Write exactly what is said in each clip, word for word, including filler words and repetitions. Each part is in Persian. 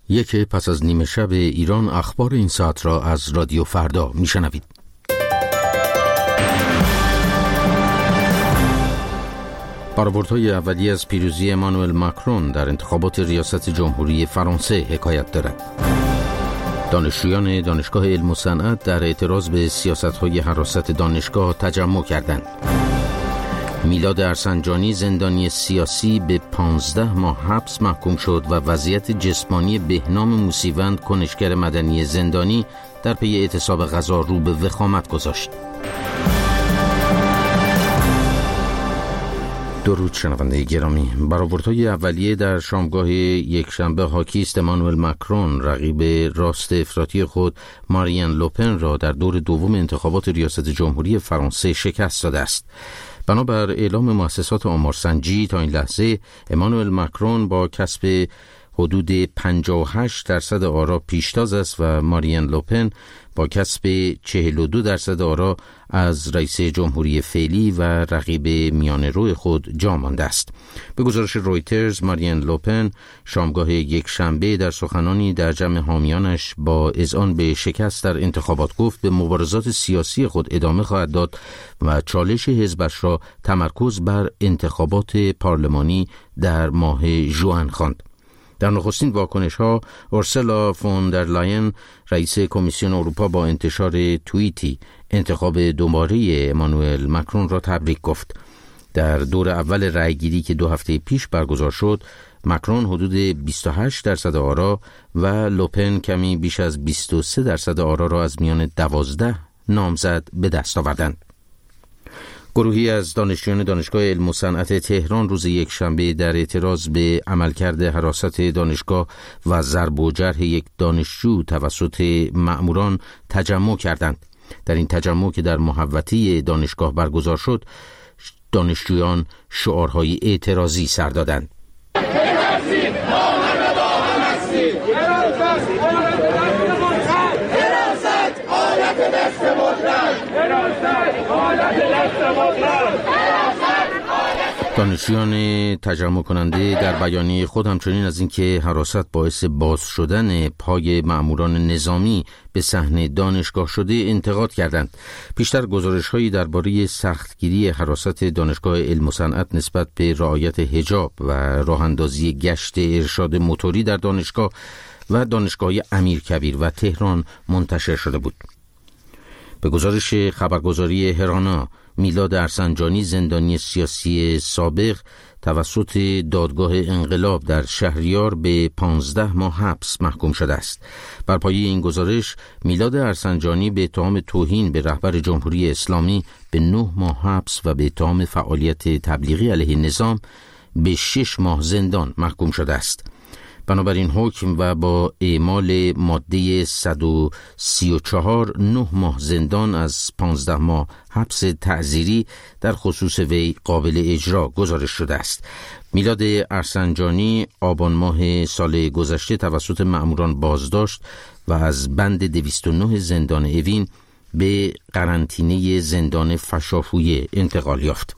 یک پس از نیمه شب ایران، اخبار این ساعت را از رادیو فردا میشنوید. برآوردهای اولیه از پیروزی امانوئل ماکرون در انتخابات ریاست جمهوری فرانسه حکایت دارد. دانشجویان دانشگاه علم و صنعت در اعتراض به سیاست‌های حراست دانشگاه تجمع کردند. میلاد ارسنجانی زندانی سیاسی به پانزده ماه حبس محکوم شد و وضعیت جسمانی بهنام موسیوند کنشگر مدنی زندانی در پی اعتصاب غذا رو به وخامت گذاشت. درود شنونده گرامی. برآوردهای اولیه در شامگاه یکشنبه حاکیست امانوئل ماکرون رقیب راست افراطی خود مارین لوپن را در دور دوم انتخابات ریاست جمهوری فرانسه شکست داده است. بنابر اعلام مؤسسات آمارسنجی تا این لحظه امانوئل ماکرون با کسب حدود پنجاه و هشت درصد آرا پیشتاز است و مارین لوپن با کسب چهل و دو درصد آرا از رئیس جمهوری فعلی و رقیب میانه‌رو خود جا مانده است. به گزارش رویترز، مارین لوپن شامگاه یک شنبه در سخنانی در جمع حامیانش با اذعان به شکست در انتخابات گفت به مبارزات سیاسی خود ادامه خواهد داد و چالش حزبش را تمرکز بر انتخابات پارلمانی در ماه ژوئن خواند. در نخستین واکنش‌ها، اورسولا فون در لاین رئیس کمیسیون اروپا با انتشار توییتی انتخاب دوباره امانوئل ماکرون را تبریک گفت. در دور اول رأیگیری که دو هفته پیش برگزار شد، ماکرون حدود بیست و هشت درصد آرا و لوپن کمی بیش از بیست و سه درصد آرا را از میان دوازده نامزد به دست آوردند. گروهی از دانشجویان دانشگاه علم و صنعت تهران روز یک شنبه در اعتراض به عملکرد حراست دانشگاه و ضرب و جرح یک دانشجو توسط مأموران تجمع کردند. در این تجمع که در محوطه دانشگاه برگزار شد، دانشجویان شعارهای اعتراضی سر دادند. دانشجویان تجمع کننده در بیانیه خود همچنین از اینکه حراست باعث باز شدن پای مأموران نظامی به صحنه دانشگاه شده انتقاد کردند. پیشتر گزارش‌هایی درباره سختگیری حراست دانشگاه علم و صنعت نسبت به رعایت حجاب و راه‌اندازی گشت ارشاد موتوری در دانشگاه و دانشگاه امیرکبیر و تهران منتشر شده بود. به گزارش خبرگزاری هرانا، میلاد ارسنجانی زندانی سیاسی سابق توسط دادگاه انقلاب در شهریار به پانزده ماه حبس محکوم شده است. بر پایه این گزارش، میلاد ارسنجانی به اتهام توهین به رهبر جمهوری اسلامی به نه ماه حبس و به اتهام فعالیت تبلیغی علیه نظام به شش ماه زندان محکوم شده است. بنابراین حکم و با اعمال ماده صد و سی و چهار نه ماه زندان از پانزده ماه حبس تعزیری در خصوص وی قابل اجرا گزارش شده است. میلاد ارسنجانی آبان ماه سال گذشته توسط مأموران بازداشت و از بند دویست و نه زندان اوین به قرنطینه زندان فشافویه انتقال یافت.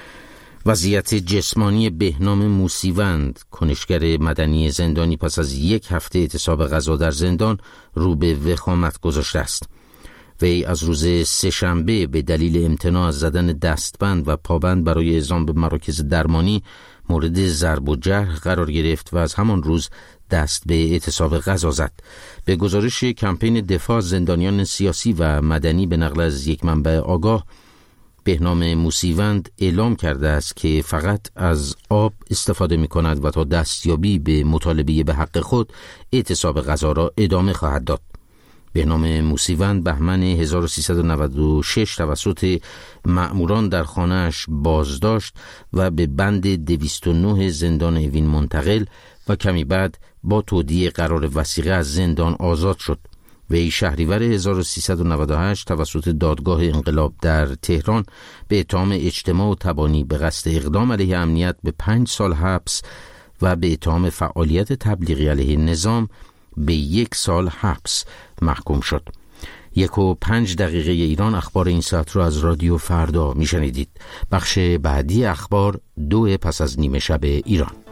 وضعیت جسمانی بهنام موسیوند کنشگر مدنی زندانی پس از یک هفته اعتصاب غذا در زندان رو به وخامت گذاشته است. وی از روز سه‌شنبه به دلیل امتناع از زدن دستبند و پابند برای اعزام به مراکز درمانی مورد ضرب و جرح قرار گرفت و از همان روز دست به اعتصاب غذا زد. به گزارش کمپین دفاع از زندانیان سیاسی و مدنی به نقل از یک منبع آگاه، بهنام موسیوند اعلام کرده است که فقط از آب استفاده می کند و تا دستیابی به مطالبه به حق خود اعتصاب غذا را ادامه خواهد داد. بهنام موسیوند بهمن هزار و سیصد و نود و شش توسط مأموران در خانه‌اش بازداشت و به بند دویست و نه زندان اوین منتقل و کمی بعد با تودیع قرار وثیقه از زندان آزاد شد. وی شهریور هزار و سیصد و نود و هشت توسط دادگاه انقلاب در تهران به اتهام اجتماع و تبانی به قصد اقدام علیه امنیت به پنج سال حبس و به اتهام فعالیت تبلیغی علیه نظام به یک سال حبس محکوم شد. یک و پنج دقیقه ایران، اخبار این ساعت را از رادیو فردا میشنیدید. بخش بعدی اخبار دو پس از نیمه شب ایران.